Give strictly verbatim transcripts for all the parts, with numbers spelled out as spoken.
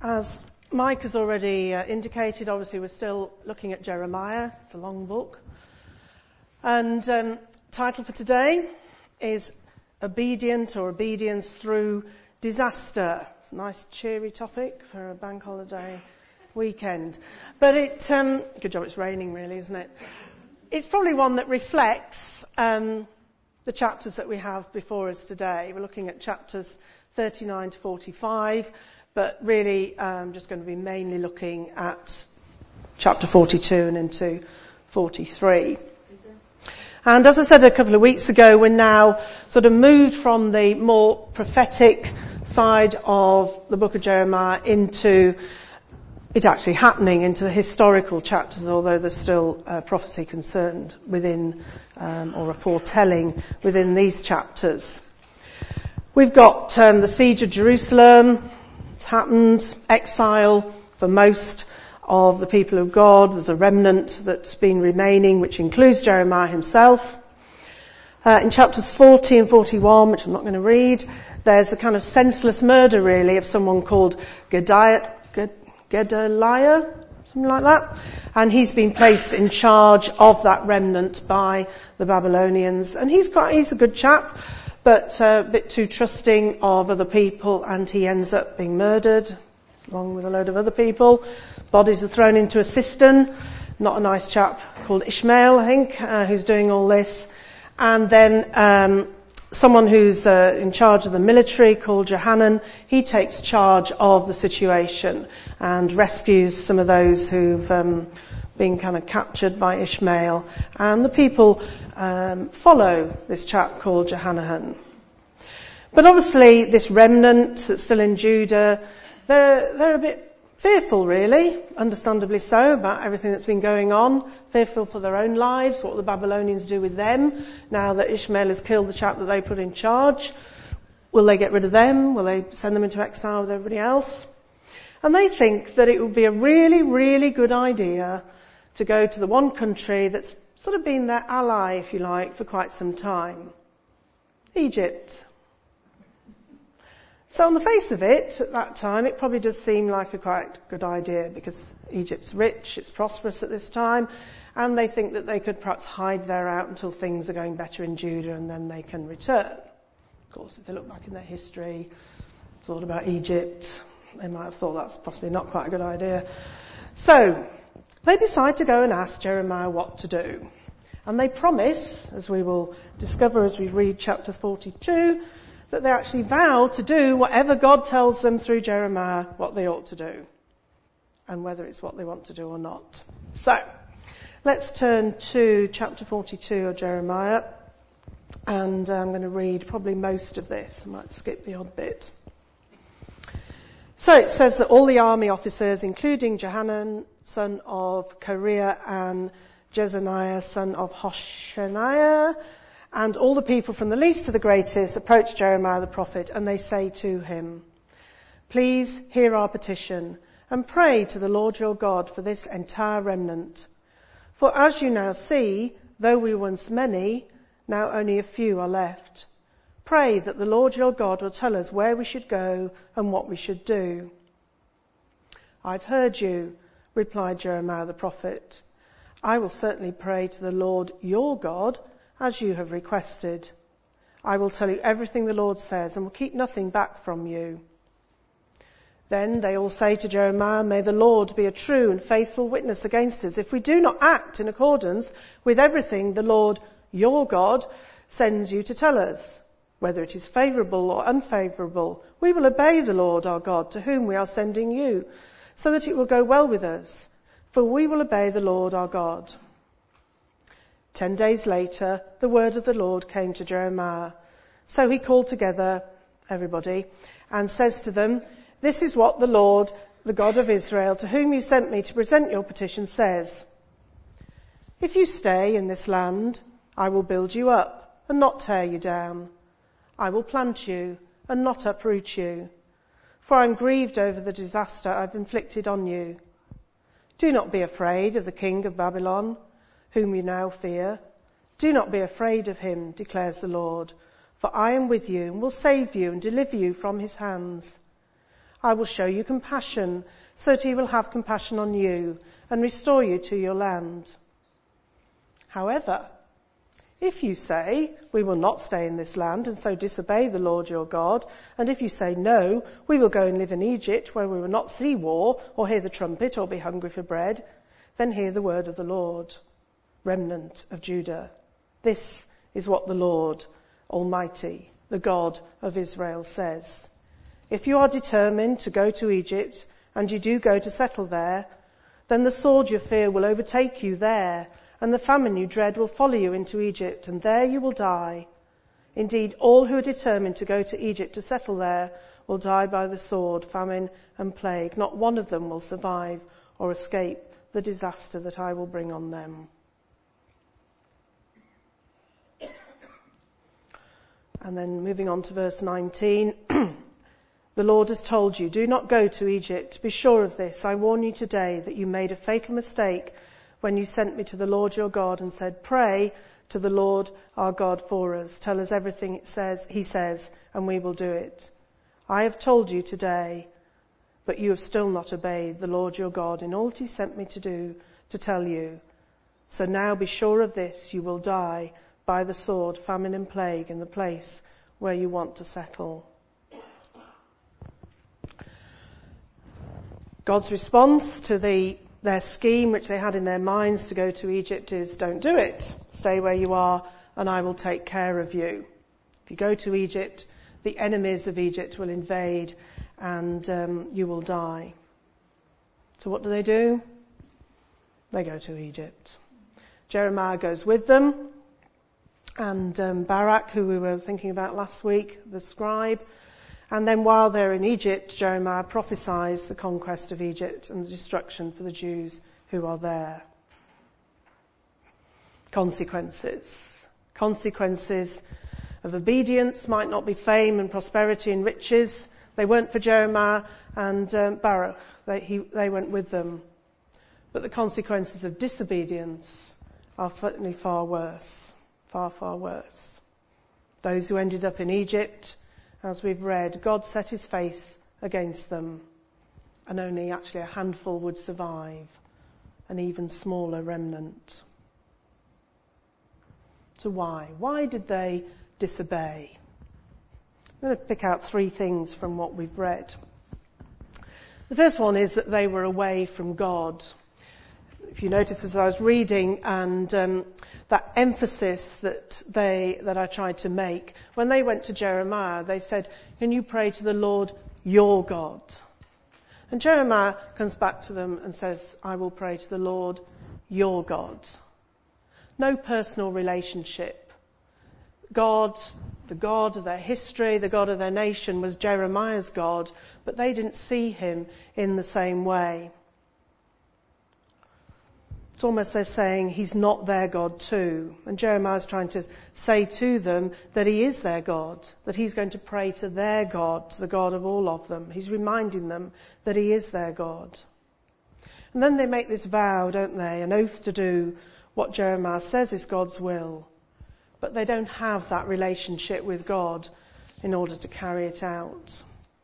As Mike has already uh, indicated, obviously we're still looking at Jeremiah. It's a long book. And um, title for today is Obedient or Obedience Through Disaster. It's a nice cheery topic for a bank holiday weekend. But it, um, good job it's raining really, isn't it? It's probably one that reflects um, the chapters that we have before us today. We're looking at chapters thirty-nine to forty-five. But really, I'm um, just going to be mainly looking at chapter forty-two and into forty-three. And as I said a couple of weeks ago, we're now sort of moved from the more prophetic side of the book of Jeremiah into it actually happening, into the historical chapters, although there's still uh, prophecy concerned within, um, or a foretelling within these chapters. We've got um, the siege of Jerusalem. It's happened, exile for most of the people of God. There's a remnant that's been remaining, which includes Jeremiah himself. Uh, in chapters forty and forty-one, which I'm not going to read, there's a kind of senseless murder, really, of someone called Gedaliah, Gedaliah, something like that. And he's been placed in charge of that remnant by the Babylonians. And he's quite, he's a good chap, but uh, a bit too trusting of other people, and he ends up being murdered, along with a load of other people. Bodies are thrown into a cistern. Not a nice chap called Ishmael, I think, uh, who's doing all this. And then um, someone who's uh, in charge of the military called Johanan, he takes charge of the situation and rescues some of those who've um, been kind of captured by Ishmael. And the people um, follow this chap called Johanan. But obviously this remnant that's still in Judah, they're, they're a bit fearful, really, understandably so, about everything that's been going on, fearful for their own lives, what will the Babylonians do with them now that Ishmael has killed the chap that they put in charge. Will they get rid of them? Will they send them into exile with everybody else? And they think that it would be a really, really good idea to go to the one country that's sort of been their ally, if you like, for quite some time. Egypt. So on the face of it, at that time, it probably does seem like a quite good idea because Egypt's rich, it's prosperous at this time, and they think that they could perhaps hide there out until things are going better in Judah and then they can return. Of course, if they look back in their history, thought about Egypt, they might have thought that's possibly not quite a good idea. So, they decide to go and ask Jeremiah what to do. And they promise, as we will discover as we read chapter forty-two, that they actually vow to do whatever God tells them through Jeremiah what they ought to do, and whether it's what they want to do or not. So, let's turn to chapter forty-two of Jeremiah, and I'm going to read probably most of this. I might skip the odd bit. So it says that all the army officers, including Johanan, son of Kareah, and Jezaniah, son of Hoshaniah, and all the people from the least to the greatest approach Jeremiah the prophet, and they say to him, "Please hear our petition and pray to the Lord your God for this entire remnant. For as you now see, though we were once many, now only a few are left. Pray that the Lord your God will tell us where we should go and what we should do." "I've heard you," replied Jeremiah the prophet. "I will certainly pray to the Lord your God as you have requested. I will tell you everything the Lord says and will keep nothing back from you." Then they all say to Jeremiah, "May the Lord be a true and faithful witness against us if we do not act in accordance with everything the Lord your God sends you to tell us. Whether it is favourable or unfavourable, we will obey the Lord our God to whom we are sending you, so that it will go well with us, for we will obey the Lord our God." Ten days later, the word of the Lord came to Jeremiah. So he called together everybody and says to them, "This is what the Lord, the God of Israel, to whom you sent me to present your petition, says. If you stay in this land, I will build you up and not tear you down. I will plant you and not uproot you, for I am grieved over the disaster I've inflicted on you. Do not be afraid of the king of Babylon, whom you now fear. Do not be afraid of him, declares the Lord, for I am with you and will save you and deliver you from his hands. I will show you compassion, so that he will have compassion on you and restore you to your land. However, if you say, we will not stay in this land and so disobey the Lord your God, and if you say, no, we will go and live in Egypt where we will not see war or hear the trumpet or be hungry for bread, then hear the word of the Lord, remnant of Judah. This is what the Lord Almighty, the God of Israel, says. If you are determined to go to Egypt, and you do go to settle there, then the sword you fear will overtake you there, and the famine you dread will follow you into Egypt, and there you will die. Indeed, all who are determined to go to Egypt to settle there will die by the sword, famine, and plague. Not one of them will survive or escape the disaster that I will bring on them. And then moving on to verse nineteen. The Lord has told you, do not go to Egypt. Be sure of this. I warn you today that you made a fatal mistake when you sent me to the Lord your God and said, pray to the Lord our God for us. Tell us everything it says, he says, and we will do it. I have told you today, but you have still not obeyed the Lord your God in all that he sent me to do, to tell you. So now be sure of this, you will die by the sword, famine and plague in the place where you want to settle. God's response to the, their scheme, which they had in their minds to go to Egypt, is don't do it. Stay where you are and I will take care of you. If you go to Egypt, the enemies of Egypt will invade and um, you will die. So what do they do? They go to Egypt. Jeremiah goes with them, and um, Barak, who we were thinking about last week, the scribe. And then while they're in Egypt, Jeremiah prophesies the conquest of Egypt and the destruction for the Jews who are there. Consequences. Consequences of obedience might not be fame and prosperity and riches. They weren't for Jeremiah and um, Barak. They, he, they went with them. But the consequences of disobedience are certainly far worse. Far, far worse. Those who ended up in Egypt, as we've read, God set his face against them, and only actually a handful would survive, an even smaller remnant. So why? Why did they disobey? I'm going to pick out three things from what we've read. The first one is that they were away from God. If you notice as I was reading, and um, that emphasis that they that I tried to make, when they went to Jeremiah, they said, can you pray to the Lord your God? And Jeremiah comes back to them and says, I will pray to the Lord your God. No personal relationship. God, the God of their history, the God of their nation, was Jeremiah's God, but they didn't see him in the same way. It's almost they're saying he's not their God too. And Jeremiah's trying to say to them that he is their God, that he's going to pray to their God, to the God of all of them. He's reminding them that he is their God. And then they make this vow, don't they? An oath to do what Jeremiah says is God's will. But they don't have that relationship with God in order to carry it out.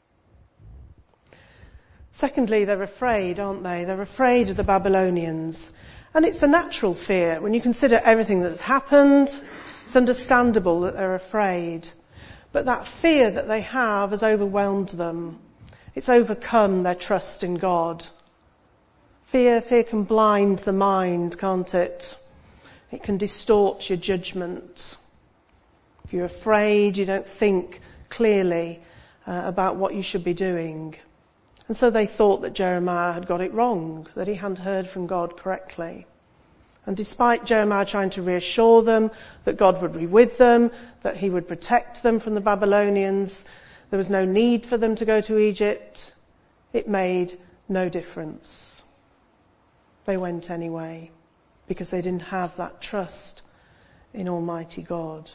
Secondly, they're afraid, aren't they? They're afraid of the Babylonians. And it's a natural fear. When you consider everything that's happened, it's understandable that they're afraid. But that fear that they have has overwhelmed them. It's overcome their trust in God. Fear, fear can blind the mind, can't it? It can distort your judgment. If you're afraid, you don't think clearly uh, about what you should be doing. And so they thought that Jeremiah had got it wrong, that he hadn't heard from God correctly. And despite Jeremiah trying to reassure them that God would be with them, that he would protect them from the Babylonians, there was no need for them to go to Egypt, it made no difference. They went anyway, because they didn't have that trust in Almighty God.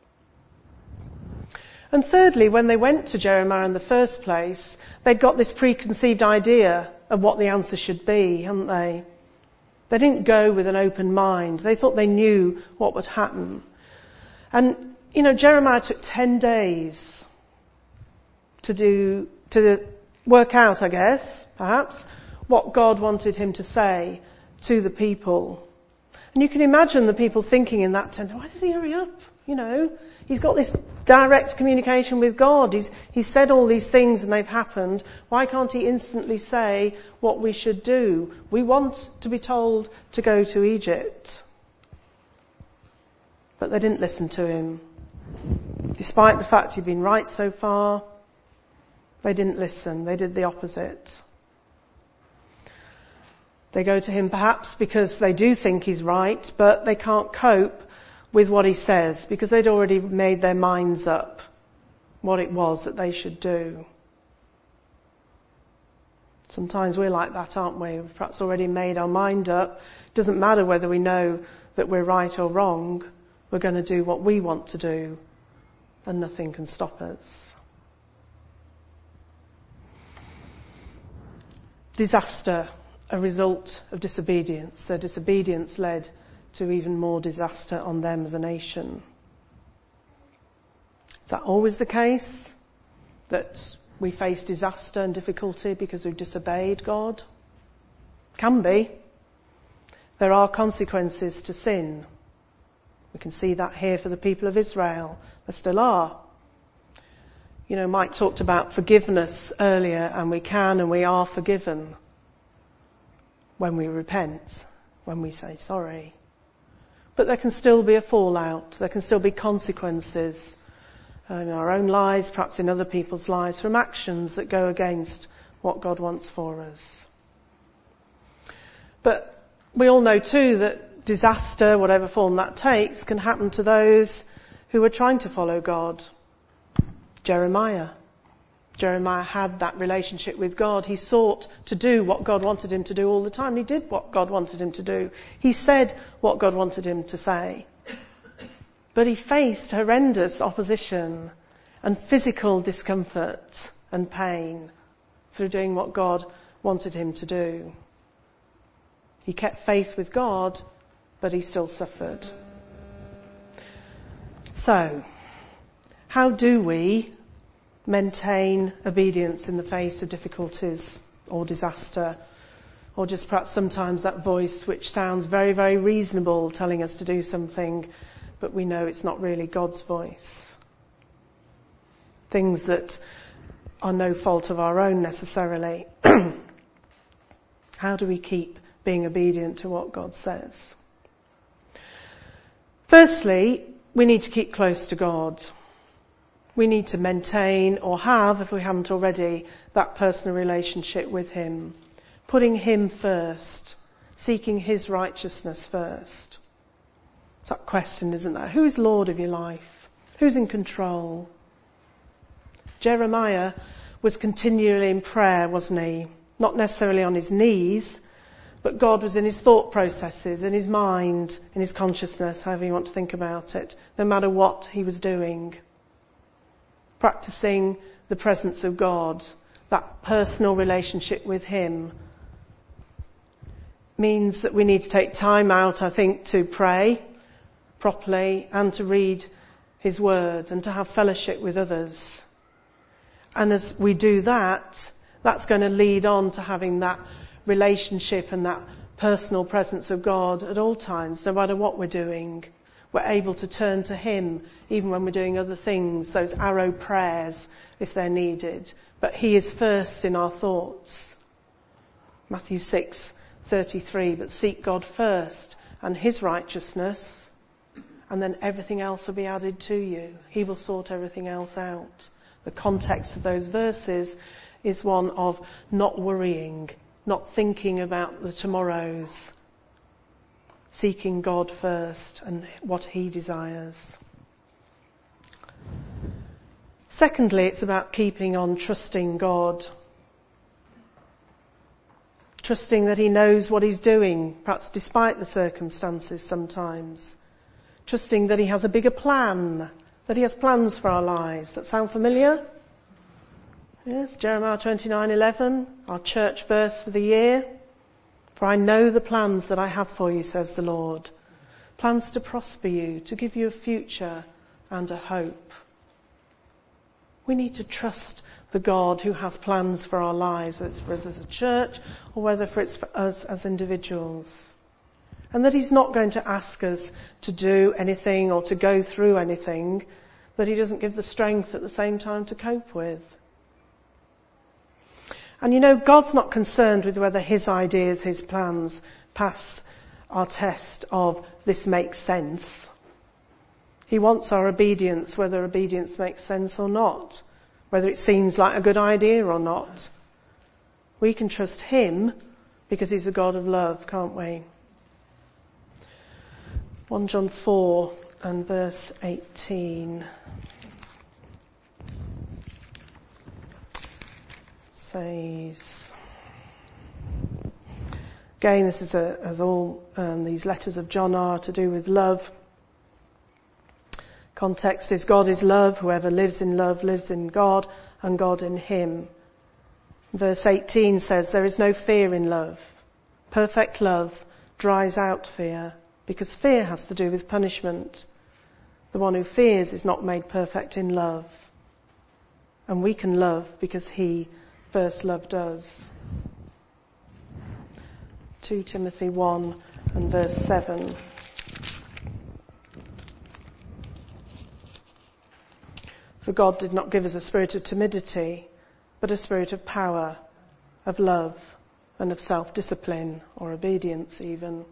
And thirdly, when they went to Jeremiah in the first place, they'd got this preconceived idea of what the answer should be, hadn't they? They didn't go with an open mind. They thought they knew what would happen. And, you know, Jeremiah took ten days to do, to work out, I guess, perhaps, what God wanted him to say to the people. And you can imagine the people thinking in that tent, why does he hurry up? You know, he's got this direct communication with God. He's, he's said all these things and they've happened. Why can't he instantly say what we should do? We want to be told to go to Egypt. But they didn't listen to him. Despite the fact he'd been right so far, they didn't listen. They did the opposite. They go to him perhaps because they do think he's right, but they can't cope with what he says because they'd already made their minds up what it was that they should do. Sometimes we're like that, aren't we? We've perhaps already made our mind up. It doesn't matter whether we know that we're right or wrong. We're going to do what we want to do, and nothing can stop us. Disaster, a result of disobedience. Their disobedience led to even more disaster on them as a nation. Is that always the case? That we face disaster and difficulty because we've disobeyed God? Can be. There are consequences to sin. We can see that here for the people of Israel. There still are. You know, Mike talked about forgiveness earlier, and we can and we are forgiven when we repent, when we say sorry. But there can still be a fallout. There can still be consequences in our own lives, perhaps in other people's lives, from actions that go against what God wants for us. But we all know too that disaster, whatever form that takes, can happen to those who are trying to follow God. Jeremiah. Jeremiah had that relationship with God. He sought to do what God wanted him to do all the time. He did what God wanted him to do. He said what God wanted him to say. But he faced horrendous opposition and physical discomfort and pain through doing what God wanted him to do. He kept faith with God, but he still suffered. So, how do we maintain obedience in the face of difficulties or disaster, or just perhaps sometimes that voice which sounds very, very reasonable telling us to do something, but we know it's not really God's voice? Things that are no fault of our own necessarily. How do we keep being obedient to what God says? Firstly, we need to keep close to God. We need to maintain, or have, if we haven't already, that personal relationship with him. Putting him first. Seeking his righteousness first. It's that question, isn't there? Who is Lord of your life? Who's in control? Jeremiah was continually in prayer, wasn't he? Not necessarily on his knees, but God was in his thought processes, in his mind, in his consciousness, however you want to think about it, no matter what he was doing. Practicing the presence of God, that personal relationship with him, means that we need to take time out, I think, to pray properly and to read his word and to have fellowship with others. And as we do that, that's going to lead on to having that relationship and that personal presence of God at all times, no matter what we're doing. We're able to turn to him even when we're doing other things, those arrow prayers if they're needed. But he is first in our thoughts. Matthew six thirty-three, but seek God first and his righteousness, and then everything else will be added to you. He will sort everything else out. The context of those verses is one of not worrying, not thinking about the tomorrows, seeking God first and what he desires. Secondly, it's about keeping on trusting God. Trusting that he knows what he's doing, perhaps despite the circumstances sometimes. Trusting that he has a bigger plan, that he has plans for our lives. That sound familiar? Yes, Jeremiah twenty-nine eleven, our church verse for the year. For I know the plans that I have for you, says the Lord. Plans to prosper you, to give you a future and a hope. We need to trust the God who has plans for our lives, whether it's for us as a church or whether for it's for us as individuals. And that he's not going to ask us to do anything or to go through anything that he doesn't give the strength at the same time to cope with. And you know, God's not concerned with whether his ideas, his plans pass our test of this makes sense. He wants our obedience, whether obedience makes sense or not, whether it seems like a good idea or not. We can trust him because he's a God of love, can't we? First John four and verse eighteen says, again, this is a, as all um, these letters of John are, to do with love. Context is God is love. Whoever lives in love lives in God and God in him. Verse eighteen says, there is no fear in love. Perfect love dries out fear, because fear has to do with punishment. The one who fears is not made perfect in love. And we can love because he first loved us. Second Timothy one and verse seven. For God did not give us a spirit of timidity, but a spirit of power, of love, and of self-discipline, or obedience even.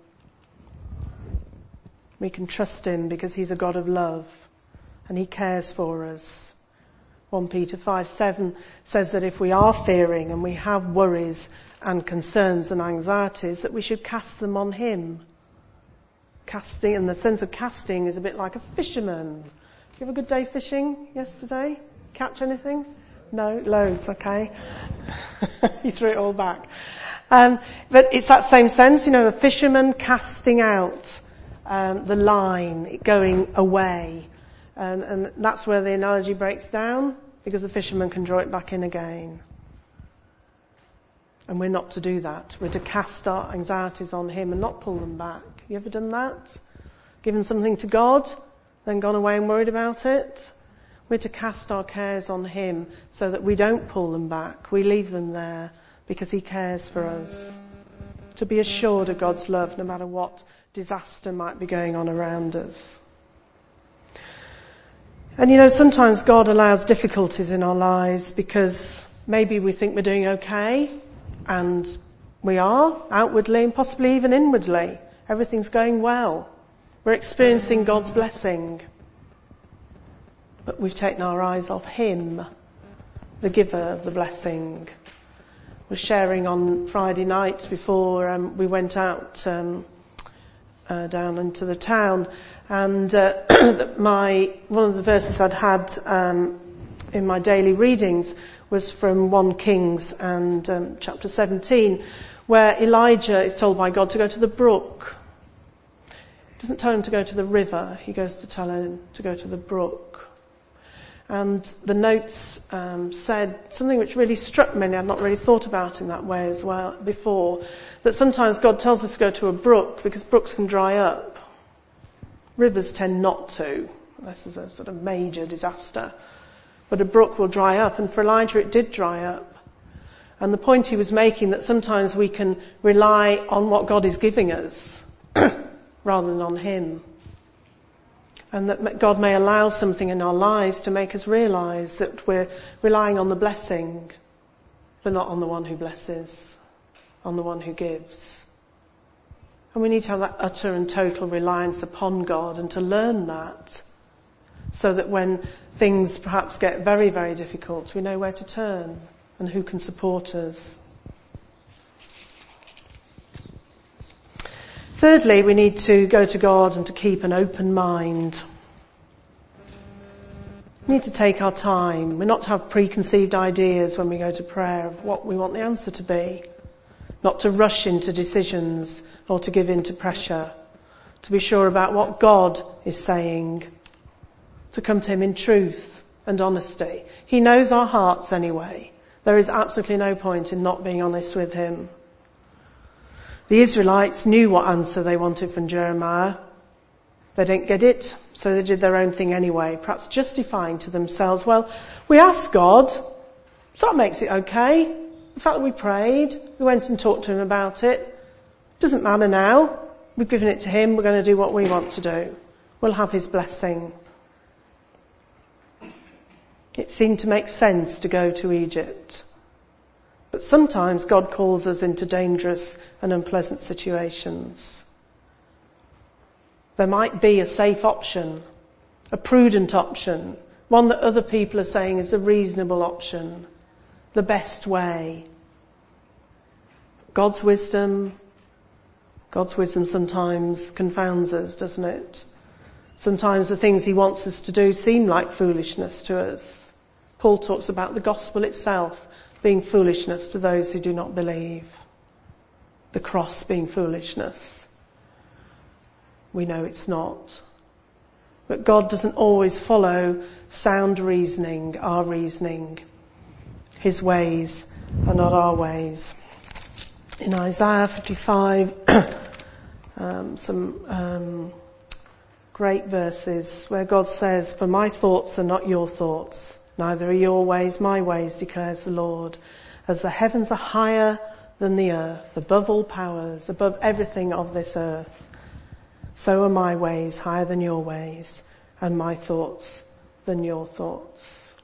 We can trust him because he's a God of love, and he cares for us. First Peter five seven says that if we are fearing and we have worries and concerns and anxieties, that we should cast them on him. Casting, and the sense of casting is a bit like a fisherman. Did you have a good day fishing yesterday? Catch anything? No? Loads, okay. You threw it all back. Um, but it's that same sense, you know, a fisherman casting out um, the line, going away. And, and that's where the analogy breaks down, because the fisherman can draw it back in again. And we're not to do that. We're to cast our anxieties on him and not pull them back. You ever done that? Given something to God, then gone away and worried about it? We're to cast our cares on him so that we don't pull them back. We leave them there because he cares for us. To be assured of God's love no matter what disaster might be going on around us. And you know, sometimes God allows difficulties in our lives because maybe we think we're doing okay, and we are, outwardly and possibly even inwardly. Everything's going well. We're experiencing God's blessing. But we've taken our eyes off him, the giver of the blessing. We're sharing on Friday night before um, we went out um, uh, down into the town, and uh, my one of the verses I'd had um, in my daily readings was from First Kings and um, chapter seventeen, where Elijah is told by God to go to the brook. He doesn't tell him to go to the river, he goes to tell him to go to the brook. And the notes um, said something which really struck me, and I'd not really thought about in that way as well before, that sometimes God tells us to go to a brook because brooks can dry up. Rivers tend not to, unless there's a sort of major disaster. But a brook will dry up, and for Elijah it did dry up. And the point he was making, that sometimes we can rely on what God is giving us rather than on him. And that God may allow something in our lives to make us realise that we're relying on the blessing, but not on the one who blesses, on the one who gives. And we need to have that utter and total reliance upon God, and to learn that, so that when things perhaps get very, very difficult, we know where to turn and who can support us. Thirdly, we need to go to God and to keep an open mind. We need to take our time. We're not to have preconceived ideas when we go to prayer of what we want the answer to be. Not to rush into decisions or to give in to pressure. To be sure about what God is saying. To come to him in truth and honesty. He knows our hearts anyway. There is absolutely no point in not being honest with him. The Israelites knew what answer they wanted from Jeremiah. They didn't get it, so they did their own thing anyway, perhaps justifying to themselves, well, we asked God, So that makes it okay. The fact that we prayed, we went and talked to him about it, doesn't matter now. We've given it to him, we're going to do what we want to do. We'll have his blessing. It seemed to make sense to go to Egypt. But sometimes God calls us into dangerous and unpleasant situations. There might be a safe option, a prudent option, one that other people are saying is a reasonable option, the best way. God's wisdom, God's wisdom sometimes confounds us, doesn't it? Sometimes the things he wants us to do seem like foolishness to us. Paul talks about the gospel itself being foolishness to those who do not believe. The cross being foolishness. We know it's not. But God doesn't always follow sound reasoning, our reasoning. His ways are not our ways. In Isaiah fifty-five, um, some um, great verses where God says, "For my thoughts are not your thoughts, neither are your ways my ways, declares the Lord. As the heavens are higher than the earth, above all powers, above everything of this earth, so are my ways higher than your ways, and my thoughts than your thoughts."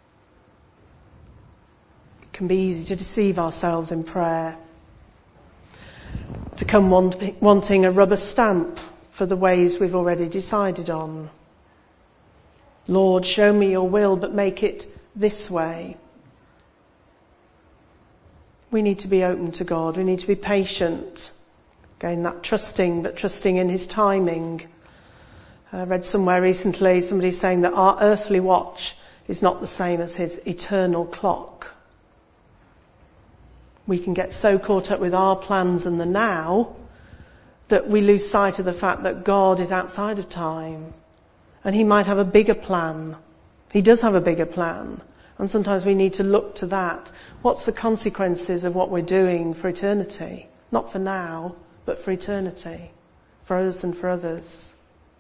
It can be easy to deceive ourselves in prayer, to come want- wanting a rubber stamp for the ways we've already decided on. Lord, show me your will, but make it this way. We need to be open to God. We need to be patient. Again, that trusting, but trusting in his timing. I read somewhere recently somebody saying that our earthly watch is not the same as his eternal clock. We can get so caught up with our plans and the now that we lose sight of the fact that God is outside of time. And he might have a bigger plan. He does have a bigger plan. And sometimes we need to look to that. What's the consequences of what we're doing for eternity? Not for now, but for eternity. For us and for others.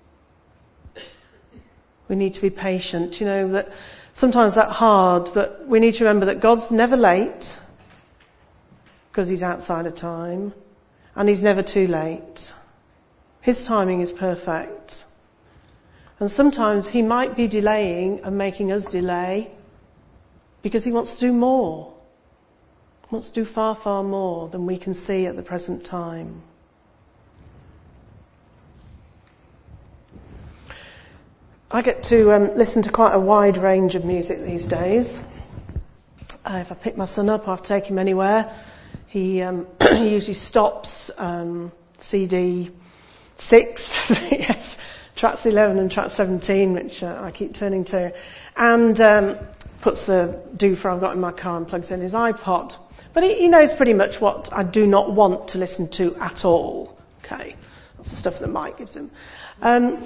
We need to be patient. You know, that sometimes that's hard, but we need to remember that God's never late, because he's outside of time, and he's never too late. His timing is perfect. And sometimes he might be delaying and making us delay because he wants to do more. He wants to do far, far more than we can see at the present time. I get to um, listen to quite a wide range of music these days. Uh, if I pick my son up, I have to take him anywhere. He, um, he usually stops um, C D six, yes, tracks eleven and track seventeen, which uh, I keep turning to, and um, puts the doofer I've got in my car and plugs in his iPod. But he, he knows pretty much what I do not want to listen to at all. Okay, that's the stuff that Mike gives him. Um,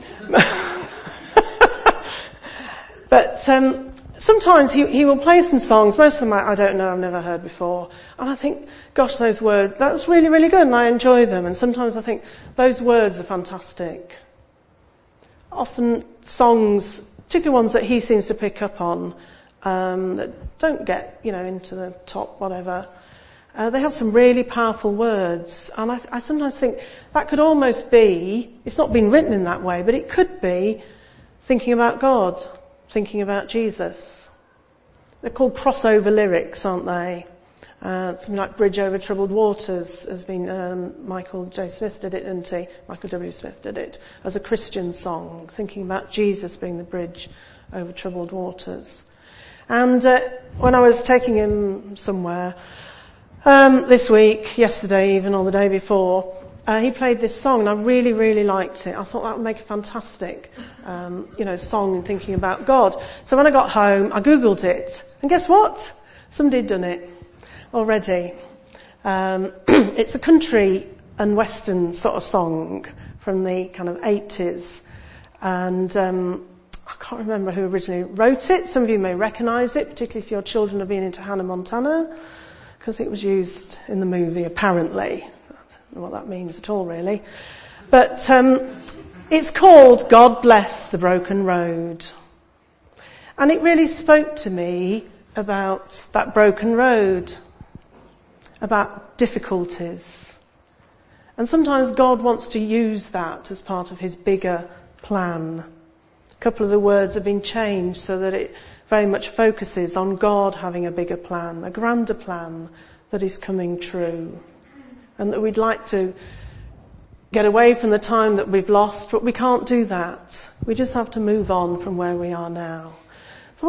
but um, sometimes he, he will play some songs. Most of them I, I don't know, I've never heard before. And I think, gosh, those words, that's really, really good, and I enjoy them. And sometimes I think, those words are fantastic. Often songs, particularly ones that he seems to pick up on, um, that don't get, you know, into the top, whatever, uh, they have some really powerful words. And I, I sometimes think that could almost be, it's not been written in that way, but it could be thinking about God, thinking about Jesus. They're called crossover lyrics, aren't they? Uh, something like Bridge Over Troubled Waters has been, um, Michael J. Smith did it, didn't he? Michael W. Smith did it as a Christian song, thinking about Jesus being the bridge over troubled waters. And uh, when I was taking him somewhere, um, this week, yesterday even, or the day before, uh, he played this song, and I really, really liked it. I thought that would make a fantastic, um, you know, song in thinking about God. So when I got home, I Googled it, and guess what? Somebody had done it already. Um, it's a country and western sort of song from the kind of eighties, and um, I can't remember who originally wrote it. Some of you may recognise it, particularly if your children have been into Hannah Montana, because it was used in the movie, apparently. I don't know what that means at all, really. But um, it's called God Bless the Broken Road. And it really spoke to me about that broken road, about difficulties. And sometimes God wants to use that as part of his bigger plan. A couple of the words have been changed so that it very much focuses on God having a bigger plan, a grander plan that is coming true. And that we'd like to get away from the time that we've lost, but we can't do that. We just have to move on from where we are now.